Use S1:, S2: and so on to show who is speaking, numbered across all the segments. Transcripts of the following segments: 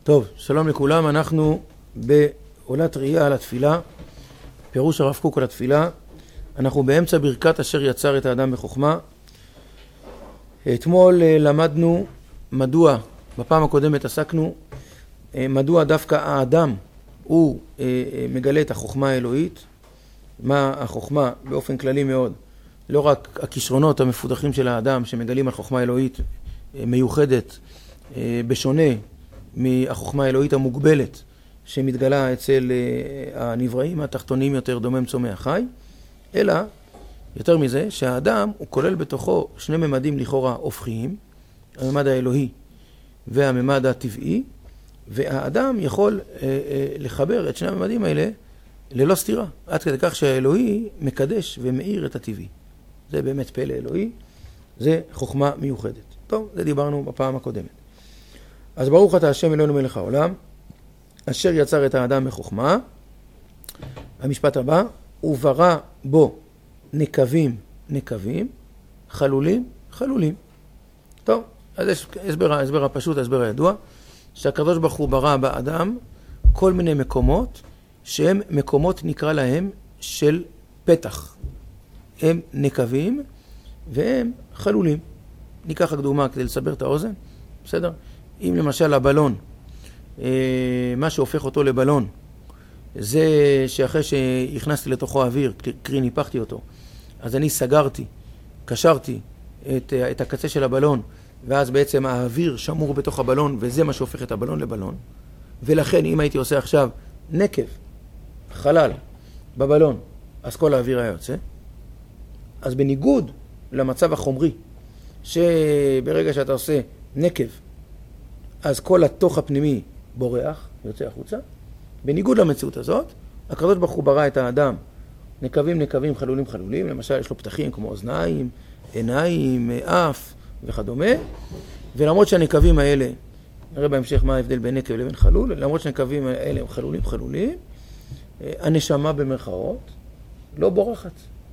S1: טוב, שלום לכולם, אנחנו בעולת ראייה על התפילה, פירוש הרב קוק על התפילה. אנחנו באמצע ברכת אשר יצר את האדם בחוכמה. אתמול למדנו מדוע, בפעם הקודמת עסקנו, מדוע דווקא האדם הוא מגלה את החוכמה האלוהית. מה החוכמה באופן כללי מאוד, לא רק הכישרונות המפותחים של האדם שמגלים על חוכמה אלוהית מיוחדת, בשונה מהחוכמה האלוהית המוגבלת שמתגלה אצל הנבראים התחתונים יותר, דומם צומח חי, אלא יותר מזה שהאדם הוא כולל בתוכו שני ממדים לכאורה הופכיים, הממד האלוהי והממד הטבעי, והאדם יכול לחבר את שני הממדים האלה ללא סתירה, עד כדי כך שהאלוהי מקדש ומאיר את הטבעי. זה באמת פלא אלוהי, זה חוכמה מיוחדת. טוב, זה דיברנו בפעם הקודמת. אז ברוך אתה השם אלוהינו מלך העולם, אשר יצר את האדם בחוכמה. המשפט הבא, וברא בו נקבים נקבים, חלולים חלולים. טוב, אז יש הסבר הפשוט, הסבר הידוע, שהקדוש ברוך הוא ברא באדם כל מיני מקומות, שהם מקומות נקרא להם של פתח. הם נקבים והם חלולים. ניקח רק דוגמה כדי לסבר את האוזן, בסדר? אם למשל הבלון, מה שהופך אותו לבלון, זה שאחרי שהכנסתי לתוכו אוויר, קרי ניפחתי אותו, אז אני סגרתי, קשרתי את הקצה של הבלון, ואז בעצם האוויר שמור בתוך הבלון, וזה מה שהופך את הבלון לבלון. ולכן אם הייתי עושה עכשיו נקב, חלל, בבלון, אז כל האוויר היה יוצא. אז בניגוד למצב החומרי, שברגע שאתה עושה נקב, אז כל התוך הפנימי בורח, יוצא החוצה. בניגוד למציאות הזאת, הקדוש ברוך הוא ברא את האדם נקבים נקבים, חלולים חלולים, למשל יש לו פתחים כמו אוזניים, עיניים, אף וכדומה, ולמרות שהנקבים האלה, נראה בהמשך מה ההבדל בין נקב לבין חלול, למרות שהנקבים האלה הם חלולים חלולים, הנשמה במרכאות לא בורחת.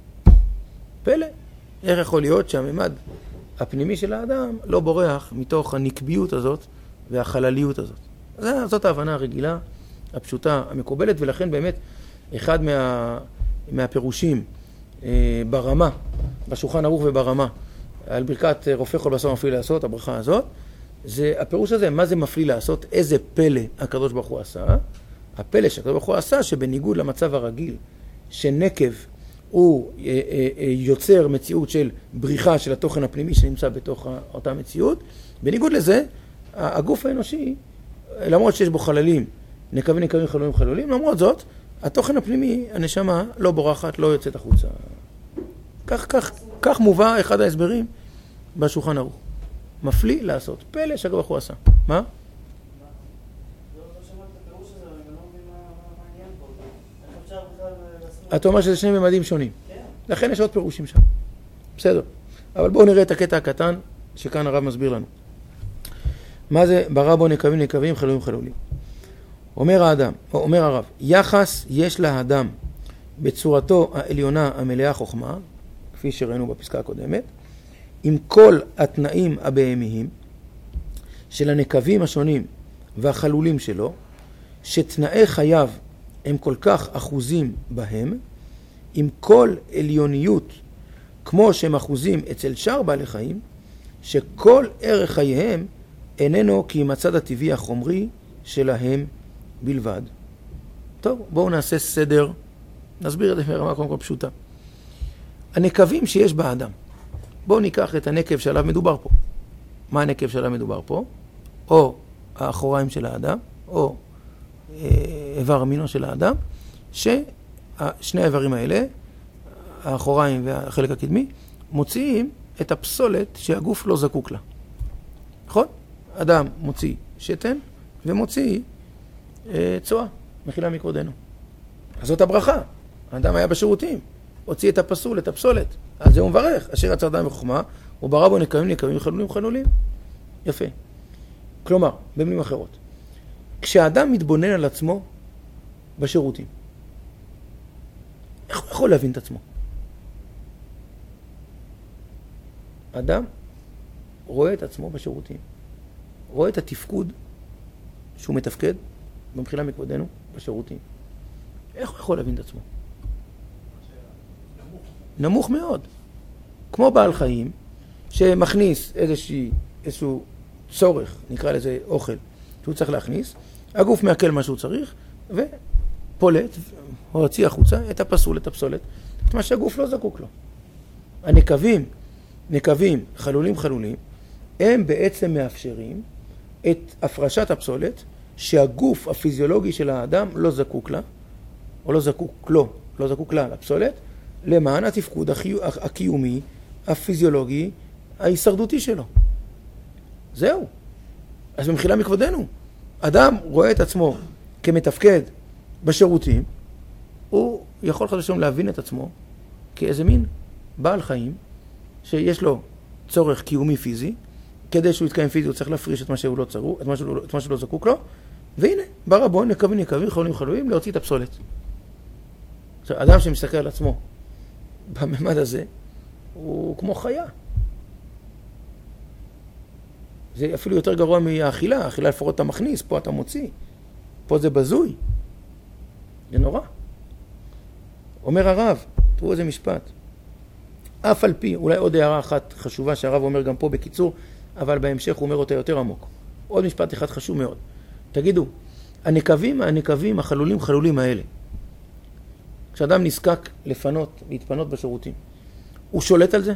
S1: פלא, איך יכול להיות שהממד הפנימי של האדם לא בורח מתוך הנקביות הזאת והחלליות הזאת. זאת ההבנה הרגילה, הפשוטה, המקובלת, ולכן באמת אחד מהפירושים ברמה, בשולחן ערוך וברמה, על ברכת רופא כל בשר מפליא לעשות, הברכה הזאת, זה הפירוש הזה, מה זה מפליא לעשות, איזה פלא הקדוש ברוך הוא עשה. הפלא שהקדוש ברוך הוא עשה, שבניגוד למצב הרגיל, שנקב הוא יוצר מציאות של בריחה של התוכן הפנימי שנמצא בתוך אותה מציאות, בניגוד לזה, הגוף האנושי, למרות שיש בו חללים, נקבים נקבים חלולים חלולים, למרות זאת, התוכן הפנימי, הנשמה, לא בורחת, לא יוצאת החוצה. כך מובא אחד ההסברים בשולחן ערוך. מפליא לעשות. פלא שהקדוש ברוך הוא עשה. מה? אתה אומר שזה שני ממדים שונים. לכן יש עוד פירושים שם. בסדר. אבל בואו נראה את הקטע הקטן שכאן הרב מסביר לנו. מה זה ברא בו נקבים נקבים חלולים חלולים? אומר הרב, יחס יש לאדם בצורתו העליונה המלאה חוכמה, כפי שראינו בפסקה הקודמת, עם כל התנאים הבהמיים של הנקבים השונים והחלולים שלו, שתנאי חייו הם כל כך אחוזים בהם, עם כל עליוניות כמו שהם אחוזים אצל שאר בעלי חיים, שכל ערך חייהם איננו כי עם הצד הטבעי החומרי שלהם בלבד. טוב, בואו נעשה סדר, נסביר את זה ברמה קודם כל פשוטה. הנקבים שיש באדם, בואו ניקח את הנקב שעליו מדובר פה. מה הנקב שעליו מדובר פה? או האחוריים של האדם, או איבר המינו של האדם, ששני האיברים האלה, האחוריים והחלק הקדמי, מוציאים את הפסולת שהגוף לא זקוק לה. נכון? אדם מוציא שתן ומוציא צואה, מחילה מכבודנו. אז זאת הברכה. האדם היה בשירותים, הוציא את הפסול, את הפסולת. אז זה הוא מברך, אשר יצר אדם בחוכמה, הוא ברא בו נקבים נקבים חלולים חלולים. יפה. כלומר, במילים אחרות, כשהאדם מתבונן על עצמו בשירותים, איך הוא יכול להבין את עצמו? אדם רואה את עצמו בשירותים, רואה את התפקוד שהוא מתפקד, במחילה מכבודנו, בשירותים. איך הוא יכול להבין את עצמו? נמוך מאוד. כמו בעל חיים, שמכניס איזשהו צורך, נקרא לזה אוכל, שהוא צריך להכניס, הגוף מעכל מה שהוא צריך, ופולט, או הוציא החוצה, את הפסול, את הפסולת, את מה שהגוף לא זקוק לו. הנקבים, חלולים, הם בעצם מאפשרים את הפרשת הפסולת, שהגוף הפיזיולוגי של האדם לא זקוק לה, או לא זקוק לה לפסולת, למען התפקוד הקיומי, הפיזיולוגי, ההישרדותי שלו. זהו. אז במחילה מכבודנו, אדם רואה את עצמו כמתפקד בשירותים, הוא יכול חדשים להבין את עצמו כאיזה מין בעל חיים, שיש לו צורך קיומי פיזי, כדי שהוא יתקיים פיזי הוא צריך להפריש את מה שהוא לא צרו, את מה שהוא לא זקוק לו, והנה, ברבון, נקבים, חלולים, להוציא את הפסולת. עכשיו, אדם שמסתכל על עצמו בממד הזה, הוא כמו חיה. זה אפילו יותר גרוע מהאכילה. האכילה לפחות אתה מכניס, פה אתה מוציא. פה זה בזוי. זה נורא. אומר הרב, תראו איזה משפט. אף על פי, אולי עוד הערה אחת חשובה שהרב אומר גם פה בקיצור, אבל בהמשך הוא אומר אותה יותר עמוק. עוד משפט אחד חשוב מאוד. תגידו, הנקבים, החלולים האלה, כשאדם נזקק להתפנות בשירותים, הוא שולט על זה?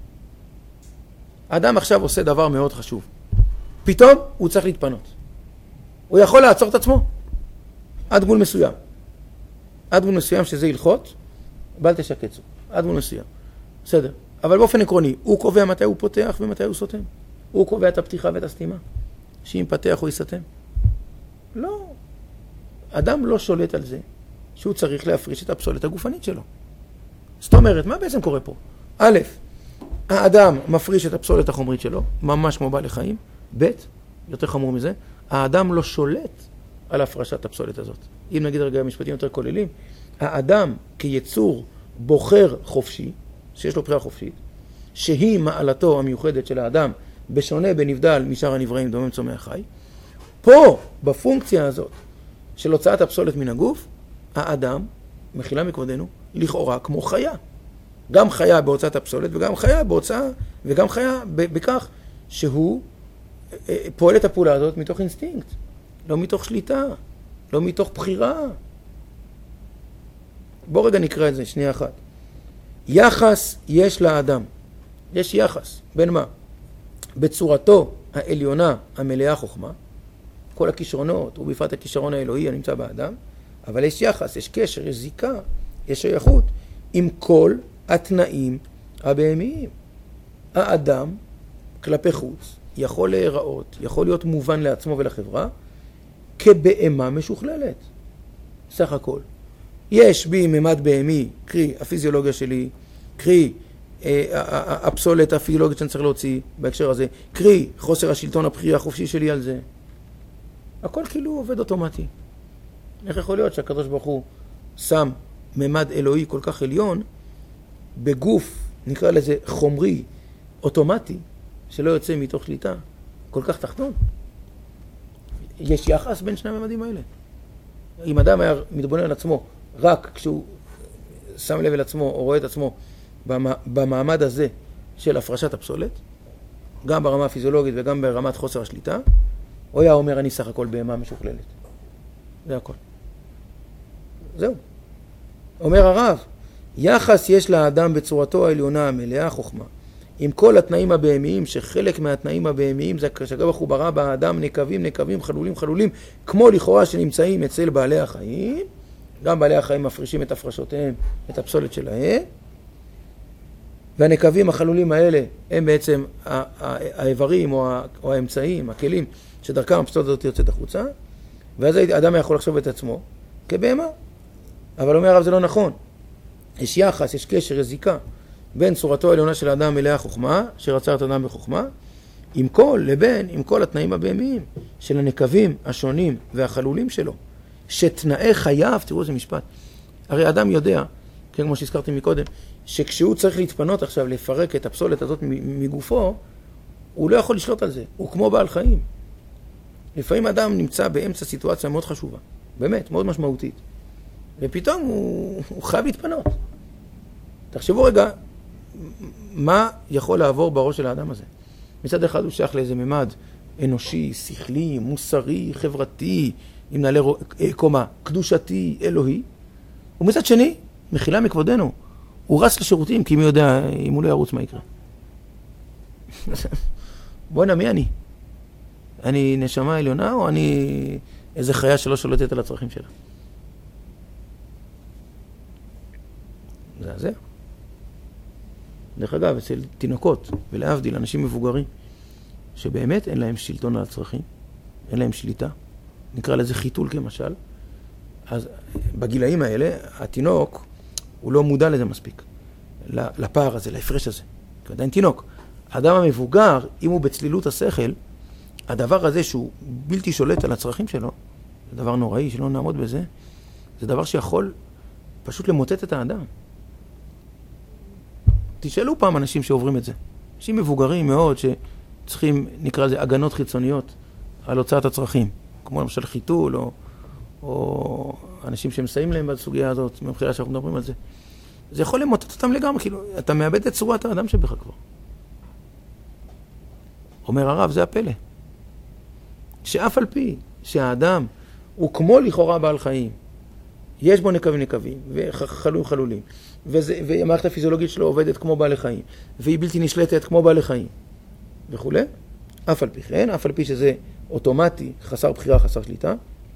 S1: האדם עכשיו עושה דבר מאוד חשוב. פתאום הוא צריך להתפנות. הוא יכול לעצור את עצמו עד גבול מסוים. עד גבול מסוים שזה הלכות, בל תשקצו. עד גבול מסוים. בסדר. אבל באופן עקרוני, הוא קובע מתי הוא פותח ומתי הוא סותם. הוא קובע את הפתיחה ואת הסתימה. שאם פתח הוא יסתם. לא. אדם לא שולט על זה שהוא צריך להפריש את הפסולת הגופנית שלו. זאת אומרת, מה בעצם קורה פה? א', האדם מפריש את הפסולת החומרית שלו, ממש כמו בעלי חיים. ב', יותר חמור מזה, האדם לא שולט על הפרשת הפסולת הזאת. אם נגיד רגע משפטים יותר כוללים, האדם כיצור בוחר חופשי, שיש לו בחירה חופשית, שהיא מעלתו המיוחדת של האדם, בשונה בנבדל משאר הנבראים דומם צומח חי, פה, בפונקציה הזאת של הוצאת הפסולת מן הגוף, האדם, מחילה מכבודנו, לכאורה כמו חיה. גם חיה בהוצאת הפסולת וגם חיה בהוצאה, וגם חיה בכך שהוא פועל את הפעולה הזאת מתוך אינסטינקט, לא מתוך שליטה, לא מתוך בחירה. בוא רגע נקרא את זה, שנייה אחת. יחס יש לאדם. יש יחס. בין מה? בצורתו העליונה המלאה חוכמה, כל הכישרונות, ובפרט הכישרון האלוהי הנמצא באדם, אבל יש יחס, יש קשר, יש זיקה, יש שייכות עם כל התנאים הבהמיים. האדם כלפי חוץ יכול להיראות, יכול להיות מובן לעצמו ולחברה כבהמה משוכללת. סך הכל. יש בי ממד בהמי, קרי הפיזיולוגיה שלי, קרי הפסולת הפיזיולוגית שאני צריך להוציא בהקשר הזה, קרי חוסר השלטון הבחירה החופשי שלי על זה. הכל כאילו עובד אוטומטי. איך יכול להיות שהקדוש ברוך הוא שם ממד אלוהי כל כך עליון בגוף, נקרא לזה חומרי, אוטומטי, שלא יוצא מתוך שליטה, כל כך תחתון? יש יחס בין שני הממדים האלה. אם אדם היה מתבונן על עצמו רק כשהוא שם לב אל עצמו או רואה את עצמו במעמד הזה של הפרשת הפסולת, גם ברמה הפיזיולוגית וגם ברמת חוסר השליטה, הוא היה אומר אני סך הכל בהמה משוכללת. זה הכל. זהו. אומר הרב, יחס יש לאדם בצורתו העליונה המלאה חוכמה, עם כל התנאים הבהמיים, שחלק מהתנאים הבהמיים זה כשגב ברא באדם נקבים, חלולים, כמו לכאורה שנמצאים אצל בעלי החיים. גם בעלי החיים מפרישים את הפרשותיהם, את הפסולת שלהם. והנקבים החלולים האלה הם בעצם האיברים או האמצעים, הכלים, שדרכם הפסולת הזאת יוצאת החוצה. ואז האדם יכול לחשוב את עצמו כבהמה. אבל אומר הרב זה לא נכון. יש יחס, יש קשר, יש זיקה בין צורתו העליונה של האדם מלאה חוכמה, שרצה את האדם בחוכמה, עם כל התנאים הבהמיים של הנקבים השונים והחלולים שלו, שתנאי חייו, תראו איזה משפט, הרי האדם יודע, כמו שהזכרתי מקודם, שכשהוא צריך להתפנות עכשיו, לפרק את הפסולת הזאת מגופו, הוא לא יכול לשלוט על זה, הוא כמו בעל חיים. לפעמים אדם נמצא באמצע סיטואציה מאוד חשובה, באמת, מאוד משמעותית, ופתאום הוא חייב להתפנות. תחשבו רגע, מה יכול לעבור בראש של האדם הזה? מצד אחד הוא שייך לאיזה ממד אנושי, שכלי, מוסרי, חברתי, אם נעלה קומה, קדושתי, אלוהי, ומצד שני, מחילה מכבודנו, הוא רץ לשירותים, כי מי יודע, אם הוא לא ירוץ מה יקרה. בוא'נה, מי אני? אני נשמה עליונה, או אני איזה חיה שלא שולטת על הצרכים שלה? זה. דרך אגב, אצל תינוקות, ולהבדיל, אנשים מבוגרים, שבאמת אין להם שלטון על הצרכים, אין להם שליטה, נקרא לזה חיתול כמשל, אז בגילאים האלה, התינוק, הוא לא מודע לזה מספיק, לפער הזה, להפרש הזה, כי עדיין תינוק. האדם המבוגר, אם הוא בצלילות השכל, הדבר הזה שהוא בלתי שולט על הצרכים שלו, זה דבר נוראי, שלא נעמוד בזה, זה דבר שיכול פשוט למוטט את האדם. תשאלו פעם אנשים שעוברים את זה. אנשים מבוגרים מאוד שצריכים, נקרא לזה, הגנות חיצוניות על הוצאת הצרכים, כמו למשל חיתול, או אנשים שמסייעים להם בסוגיה הזאת, מבחירה שאנחנו מדברים על זה. זה יכול למוטט אותם לגמרי, כאילו, אתה מאבד את צורת האדם שבך כבר. אומר הרב, זה הפלא. שאף על פי שהאדם הוא כמו לכאורה בעל חיים, יש בו נקבים וחלולים חלולים, והמערכת הפיזיולוגית שלו עובדת כמו בעלי חיים, והיא בלתי נשלטת כמו בעלי חיים, וכו'. אף על פי כן, אף על פי שזה אוטומטי, חסר בחירה, חסר שליטה,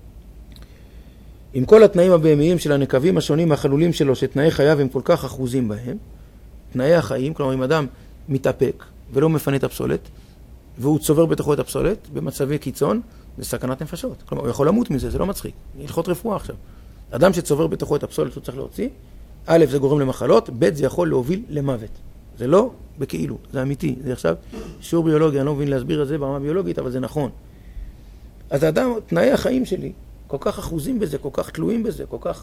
S1: עם כל התנאים הבהמיים של הנקבים השונים החלולים שלו, שתנאי חייו הם כל כך אחוזים בהם, תנאי החיים, כלומר אם אדם מתאפק ולא מפנה את הפסולת, והוא צובר בתוכו את הפסולת, במצבי קיצון, זה סכנת נפשות. כלומר, הוא יכול למות מזה, זה לא מצחיק. הלכות רפואה עכשיו. אדם שצובר בתוכו את הפסולת שהוא צריך להוציא, א', זה גורם למחלות, ב', זה יכול להוביל למוות. זה לא בכאילו, זה אמיתי. זה עכשיו שיעור ביולוגי, אני לא מבין להסביר את זה ברמה ביולוגית, אבל זה נכון. אז האדם, תנאי החיים שלי, כל כך אחוזים בזה, כל כך תלויים בזה,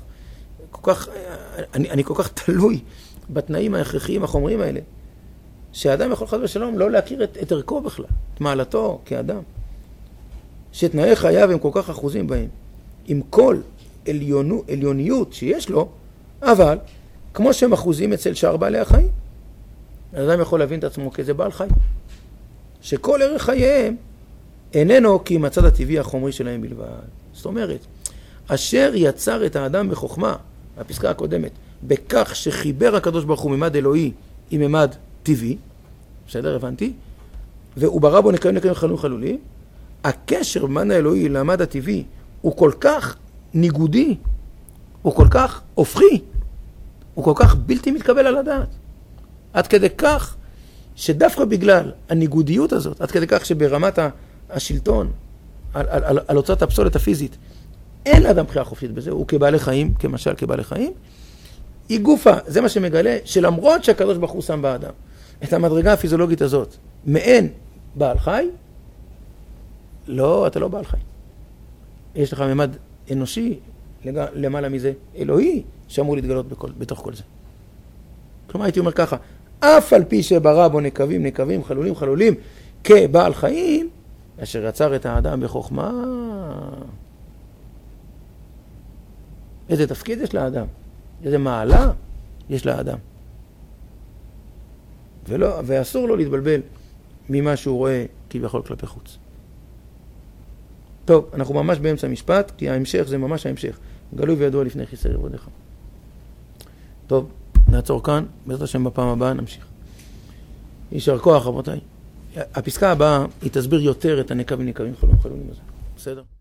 S1: אני כל כך תלוי בתנאים ההכרחיים, החומריים האלה, שהאדם יכול חד ושלום לא להכיר את ערכו בכלל, את מעלתו כאדם. שתנאי חייו הם כל כך אחוזים בהם, עם כל עליוניות שיש לו, אבל כמו שהם אחוזים אצל שאר בעלי החיים, האדם יכול להבין את עצמו כאיזה בעל חי, שכל ערך חייהם איננו כי מצד הטבעי החומרי שלהם בלבד. זאת אומרת, אשר יצר את האדם בחוכמה, הפסקה הקודמת, בכך שחיבר הקדוש ברוך הוא ממד אלוהי עם ממד טבעי, בסדר, הבנתי, והוא ברא בו נקיים חלולים חלולים, הקשר במד האלוהי למד הטבעי הוא כל כך ניגודי, הוא כל כך הופכי, הוא כל כך בלתי מתקבל על הדעת. עד כדי כך שדווקא בגלל הניגודיות הזאת, עד כדי כך שברמת השלטון, על הוצאת הפסולת הפיזית, אין לאדם בחירה חופשית בזה, הוא כבעלי חיים, כמשל כבעלי חיים, היא גופה, זה מה שמגלה, שלמרות שהקדוש ברוך הוא שם באדם את המדרגה הפיזיולוגית הזאת, מעין בעל חי, לא, אתה לא בעל חי. יש לך ממד אנושי, למעלה מזה, אלוהי, שאמור להתגלות בתוך כל זה. כלומר, הייתי אומר ככה, אף על פי שברא בו נקבים, חלולים, כבעל חיים, אשר יצר את האדם בחוכמה, איזה תפקיד יש לאדם, איזה מעלה יש לאדם. ואסור לו להתבלבל ממה שהוא רואה כביכול כלפי חוץ. טוב, אנחנו ממש באמצע המשפט, כי ההמשך זה ממש ההמשך. גלוי וידוע לפני חיסר ירבודך. טוב, נעצור כאן, בעזרת השם בפעם הבאה נמשיך. יישר כוח, רבותיי. הפסקה הבאה היא תסביר יותר את הנקבים חלולים הזה. בסדר?